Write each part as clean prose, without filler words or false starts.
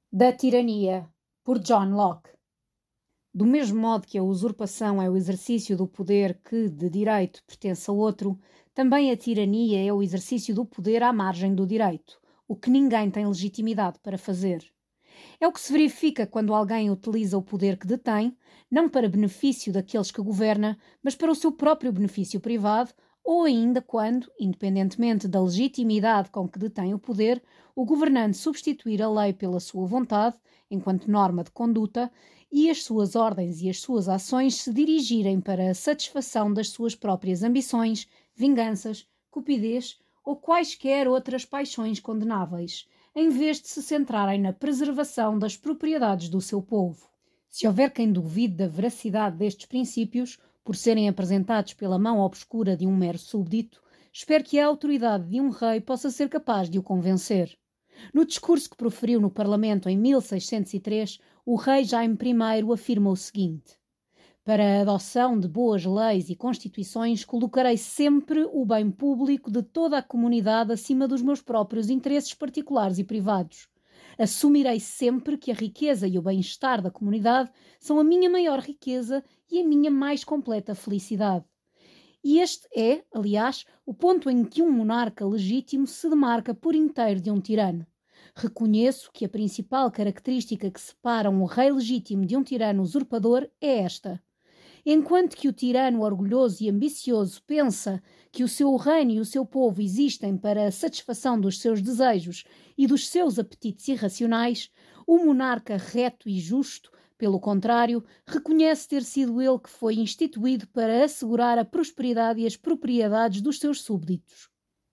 Da tirania, por John Locke. Do mesmo modo que a usurpação é o exercício do poder que, de direito, pertence a outro, também a tirania é o exercício do poder à margem do direito, o que ninguém tem legitimidade para fazer. É o que se verifica quando alguém utiliza o poder que detém, não para benefício daqueles que governa, mas para o seu próprio benefício privado, ou ainda quando, independentemente da legitimidade com que detém o poder, o governante substituir a lei pela sua vontade, enquanto norma de conduta, e as suas ordens e as suas ações se dirigirem para a satisfação das suas próprias ambições, vinganças, cupidez ou quaisquer outras paixões condenáveis, em vez de se centrarem na preservação das propriedades do seu povo. Se houver quem duvide da veracidade destes princípios, por serem apresentados pela mão obscura de um mero súbdito, espero que a autoridade de um rei possa ser capaz de o convencer. No discurso que proferiu no Parlamento em 1603, o rei Jaime I afirma o seguinte: para a adoção de boas leis e constituições, colocarei sempre o bem público de toda a comunidade acima dos meus próprios interesses particulares e privados. Assumirei sempre que a riqueza e o bem-estar da comunidade são a minha maior riqueza e a minha mais completa felicidade. E este é, aliás, o ponto em que um monarca legítimo se demarca por inteiro de um tirano. Reconheço que a principal característica que separa um rei legítimo de um tirano usurpador é esta. Enquanto que o tirano orgulhoso e ambicioso pensa que o seu reino e o seu povo existem para a satisfação dos seus desejos e dos seus apetites irracionais, o monarca reto e justo, pelo contrário, reconhece ter sido ele que foi instituído para assegurar a prosperidade e as propriedades dos seus súbditos.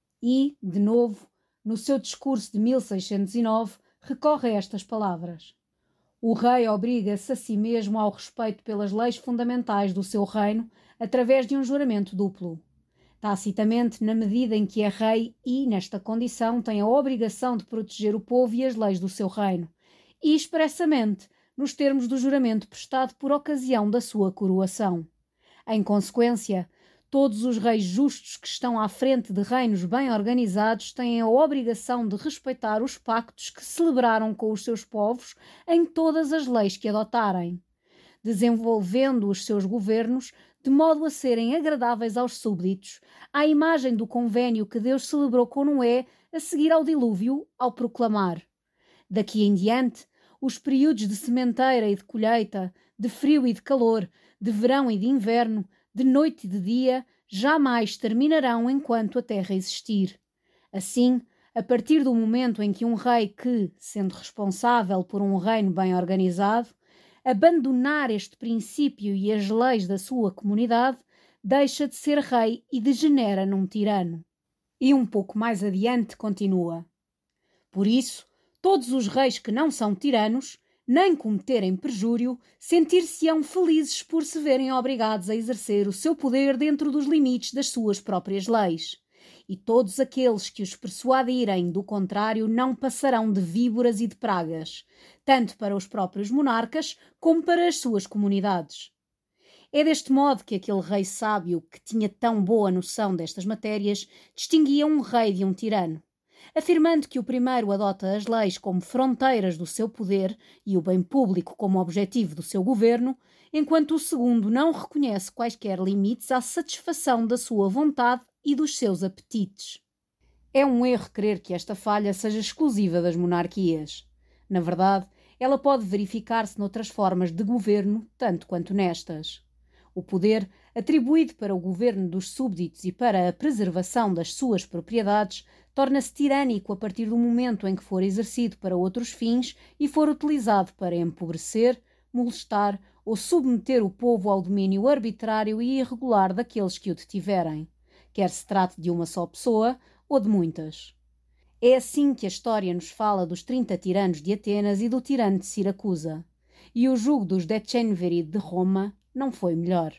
E, de novo, no seu discurso de 1609, recorre a estas palavras: o rei obriga-se a si mesmo ao respeito pelas leis fundamentais do seu reino através de um juramento duplo. Tacitamente, na medida em que é rei e, nesta condição, tem a obrigação de proteger o povo e as leis do seu reino, e expressamente, nos termos do juramento prestado por ocasião da sua coroação. Em consequência, todos os reis justos que estão à frente de reinos bem organizados têm a obrigação de respeitar os pactos que celebraram com os seus povos em todas as leis que adotarem, desenvolvendo os seus governos de modo a serem agradáveis aos súbditos, à imagem do convênio que Deus celebrou com Noé a seguir ao dilúvio, ao proclamar: daqui em diante, os períodos de sementeira e de colheita, de frio e de calor, de verão e de inverno, de noite e de dia, jamais terminarão enquanto a terra existir. Assim, a partir do momento em que um rei que, sendo responsável por um reino bem organizado, abandonar este princípio e as leis da sua comunidade, deixa de ser rei e degenera num tirano. E um pouco mais adiante continua: por isso, todos os reis que não são tiranos, nem cometerem perjúrio, sentir-se-ão felizes por se verem obrigados a exercer o seu poder dentro dos limites das suas próprias leis. E todos aqueles que os persuadirem do contrário não passarão de víboras e de pragas, tanto para os próprios monarcas como para as suas comunidades. É deste modo que aquele rei sábio, que tinha tão boa noção destas matérias, distinguia um rei de um tirano, afirmando que o primeiro adota as leis como fronteiras do seu poder e o bem público como objetivo do seu governo, enquanto o segundo não reconhece quaisquer limites à satisfação da sua vontade e dos seus apetites. É um erro crer que esta falha seja exclusiva das monarquias. Na verdade, ela pode verificar-se noutras formas de governo, tanto quanto nestas. O poder, atribuído para o governo dos súbditos e para a preservação das suas propriedades, torna-se tirânico a partir do momento em que for exercido para outros fins e for utilizado para empobrecer, molestar ou submeter o povo ao domínio arbitrário e irregular daqueles que o detiverem, quer se trate de uma só pessoa ou de muitas. É assim que a história nos fala dos 30 tiranos de Atenas e do tirano de Siracusa, e o jugo dos Decemviri de Roma não foi melhor.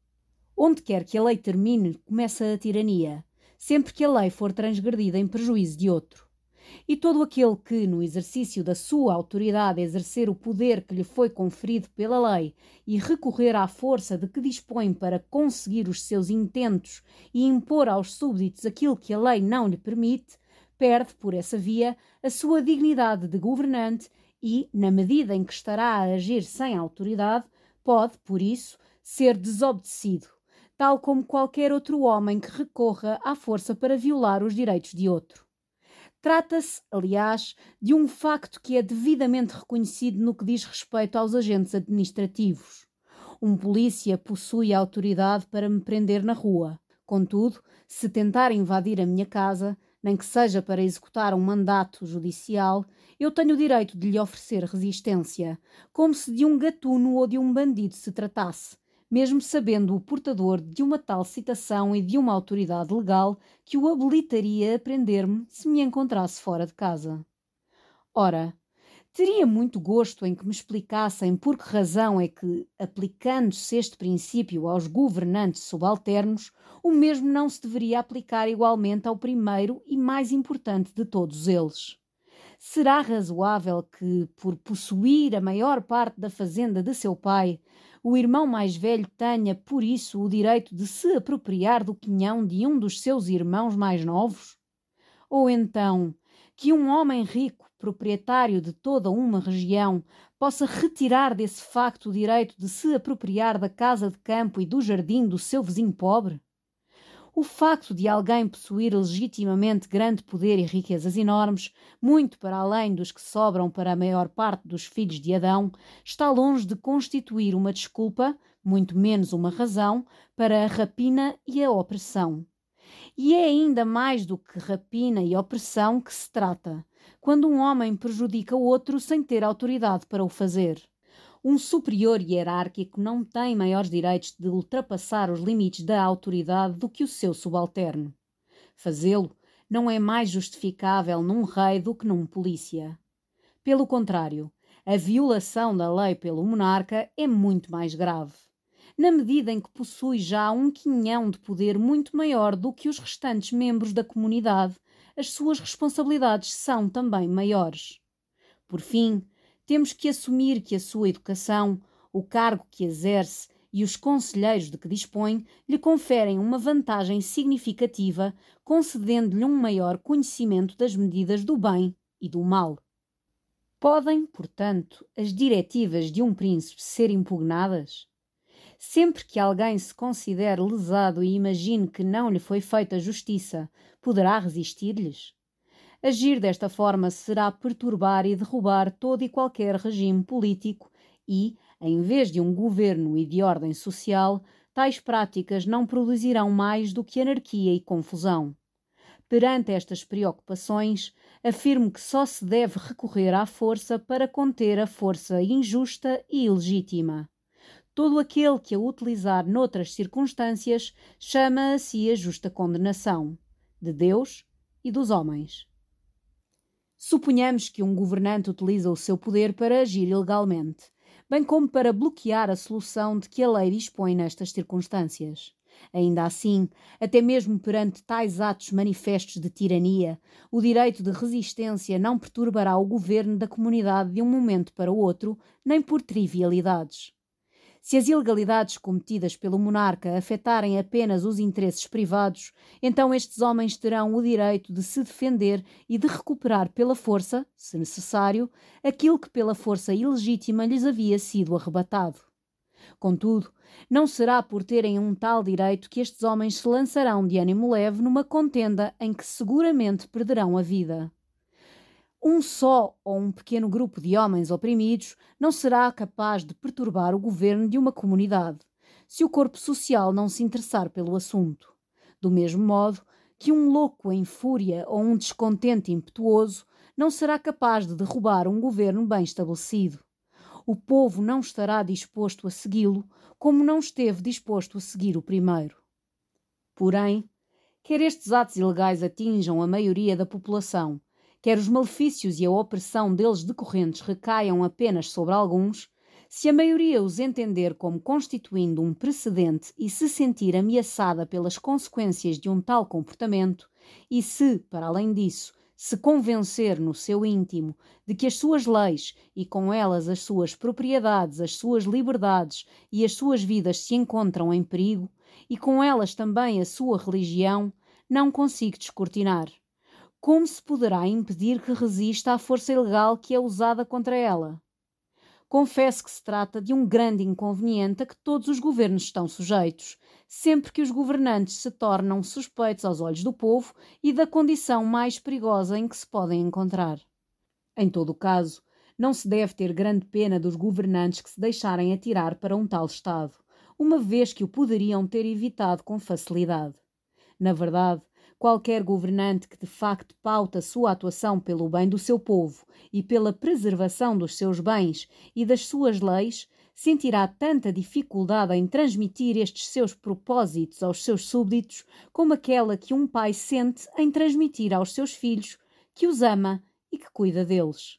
Onde quer que a lei termine, começa a tirania, sempre que a lei for transgredida em prejuízo de outro. E todo aquele que, no exercício da sua autoridade, exercer o poder que lhe foi conferido pela lei e recorrer à força de que dispõe para conseguir os seus intentos e impor aos súbditos aquilo que a lei não lhe permite, perde, por essa via, a sua dignidade de governante e, na medida em que estará a agir sem autoridade, pode, por isso, ser desobedecido, tal como qualquer outro homem que recorra à força para violar os direitos de outro. Trata-se, aliás, de um facto que é devidamente reconhecido no que diz respeito aos agentes administrativos. Um polícia possui a autoridade para me prender na rua. Contudo, se tentar invadir a minha casa, nem que seja para executar um mandato judicial, eu tenho o direito de lhe oferecer resistência, como se de um gatuno ou de um bandido se tratasse, mesmo sabendo o portador de uma tal citação e de uma autoridade legal que o habilitaria a prender-me se me encontrasse fora de casa. Ora, teria muito gosto em que me explicassem por que razão é que, aplicando-se este princípio aos governantes subalternos, o mesmo não se deveria aplicar igualmente ao primeiro e mais importante de todos eles. Será razoável que, por possuir a maior parte da fazenda de seu pai, o irmão mais velho tenha, por isso, o direito de se apropriar do quinhão de um dos seus irmãos mais novos? Ou então, que um homem rico, proprietário de toda uma região, possa retirar desse facto o direito de se apropriar da casa de campo e do jardim do seu vizinho pobre? O facto de alguém possuir legitimamente grande poder e riquezas enormes, muito para além dos que sobram para a maior parte dos filhos de Adão, está longe de constituir uma desculpa, muito menos uma razão, para a rapina e a opressão. E é ainda mais do que rapina e opressão que se trata, quando um homem prejudica o outro sem ter autoridade para o fazer. Um superior hierárquico não tem maiores direitos de ultrapassar os limites da autoridade do que o seu subalterno. Fazê-lo não é mais justificável num rei do que num polícia. Pelo contrário, a violação da lei pelo monarca é muito mais grave, na medida em que possui já um quinhão de poder muito maior do que os restantes membros da comunidade. As suas responsabilidades são também maiores. Por fim, temos que assumir que a sua educação, o cargo que exerce e os conselheiros de que dispõe lhe conferem uma vantagem significativa, concedendo-lhe um maior conhecimento das medidas do bem e do mal. Podem, portanto, as diretivas de um príncipe ser impugnadas? Sempre que alguém se considere lesado e imagine que não lhe foi feita justiça, poderá resistir-lhes? Agir desta forma será perturbar e derrubar todo e qualquer regime político e, em vez de um governo e de ordem social, tais práticas não produzirão mais do que anarquia e confusão. Perante estas preocupações, afirmo que só se deve recorrer à força para conter a força injusta e ilegítima. Todo aquele que a utilizar noutras circunstâncias chama a si a justa condenação, de Deus e dos homens. Suponhamos que um governante utiliza o seu poder para agir ilegalmente, bem como para bloquear a solução de que a lei dispõe nestas circunstâncias. Ainda assim, até mesmo perante tais atos manifestos de tirania, o direito de resistência não perturbará o governo da comunidade de um momento para o outro, nem por trivialidades. Se as ilegalidades cometidas pelo monarca afetarem apenas os interesses privados, então estes homens terão o direito de se defender e de recuperar pela força, se necessário, aquilo que pela força ilegítima lhes havia sido arrebatado. Contudo, não será por terem um tal direito que estes homens se lançarão de ânimo leve numa contenda em que seguramente perderão a vida. Um só ou um pequeno grupo de homens oprimidos não será capaz de perturbar o governo de uma comunidade, se o corpo social não se interessar pelo assunto. Do mesmo modo que um louco em fúria ou um descontente impetuoso não será capaz de derrubar um governo bem estabelecido. O povo não estará disposto a segui-lo, como não esteve disposto a seguir o primeiro. Porém, quer estes atos ilegais atinjam a maioria da população, quer os malefícios e a opressão deles decorrentes recaiam apenas sobre alguns, se a maioria os entender como constituindo um precedente e se sentir ameaçada pelas consequências de um tal comportamento, e se, para além disso, se convencer no seu íntimo de que as suas leis e com elas as suas propriedades, as suas liberdades e as suas vidas se encontram em perigo, e com elas também a sua religião, não consigo descortinar. como se poderá impedir que resista à força ilegal que é usada contra ela? Confesso que se trata de um grande inconveniente a que todos os governos estão sujeitos, sempre que os governantes se tornam suspeitos aos olhos do povo e da condição mais perigosa em que se podem encontrar. Em todo o caso, não se deve ter grande pena dos governantes que se deixarem atirar para um tal estado, uma vez que o poderiam ter evitado com facilidade. Na verdade, qualquer governante que de facto pauta sua atuação pelo bem do seu povo e pela preservação dos seus bens e das suas leis, sentirá tanta dificuldade em transmitir estes seus propósitos aos seus súbditos como aquela que um pai sente em transmitir aos seus filhos que os ama e que cuida deles.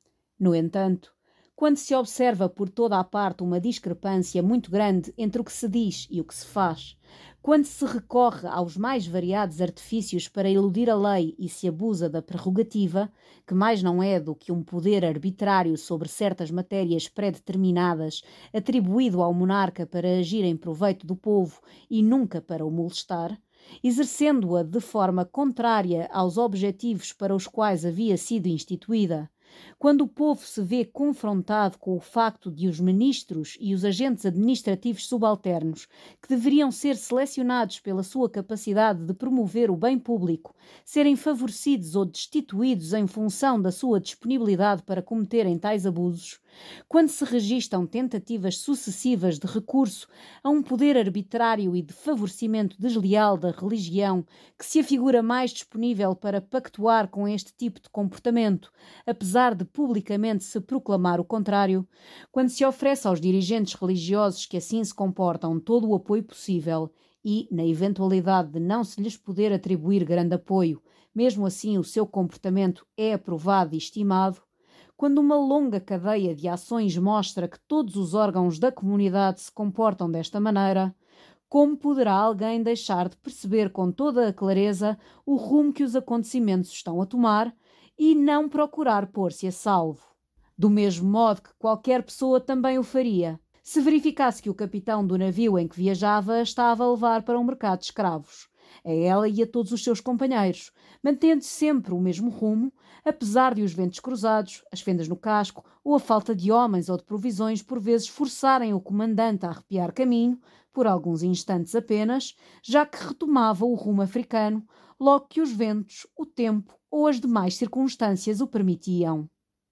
No entanto, quando se observa por toda a parte uma discrepância muito grande entre o que se diz e o que se faz, quando se recorre aos mais variados artifícios para eludir a lei e se abusa da prerrogativa, que mais não é do que um poder arbitrário sobre certas matérias pré-determinadas, atribuído ao monarca para agir em proveito do povo e nunca para o molestar, exercendo-a de forma contrária aos objetivos para os quais havia sido instituída, quando o povo se vê confrontado com o facto de os ministros e os agentes administrativos subalternos, que deveriam ser selecionados pela sua capacidade de promover o bem público, serem favorecidos ou destituídos em função da sua disponibilidade para cometerem tais abusos, quando se registam tentativas sucessivas de recurso a um poder arbitrário e de favorecimento desleal da religião que se afigura mais disponível para pactuar com este tipo de comportamento, apesar de publicamente se proclamar o contrário, quando se oferece aos dirigentes religiosos que assim se comportam todo o apoio possível e, na eventualidade de não se lhes poder atribuir grande apoio, mesmo assim o seu comportamento é aprovado e estimado, quando uma longa cadeia de ações mostra que todos os órgãos da comunidade se comportam desta maneira, como poderá alguém deixar de perceber com toda a clareza o rumo que os acontecimentos estão a tomar e não procurar pôr-se a salvo? Do mesmo modo que qualquer pessoa também o faria, se verificasse que o capitão do navio em que viajava estava a levar para um mercado de escravos, a ela e a todos os seus companheiros, mantendo sempre o mesmo rumo, apesar de os ventos cruzados, as fendas no casco ou a falta de homens ou de provisões por vezes forçarem o comandante a arrepiar caminho, por alguns instantes apenas, já que retomava o rumo africano, logo que os ventos, o tempo ou as demais circunstâncias o permitiam.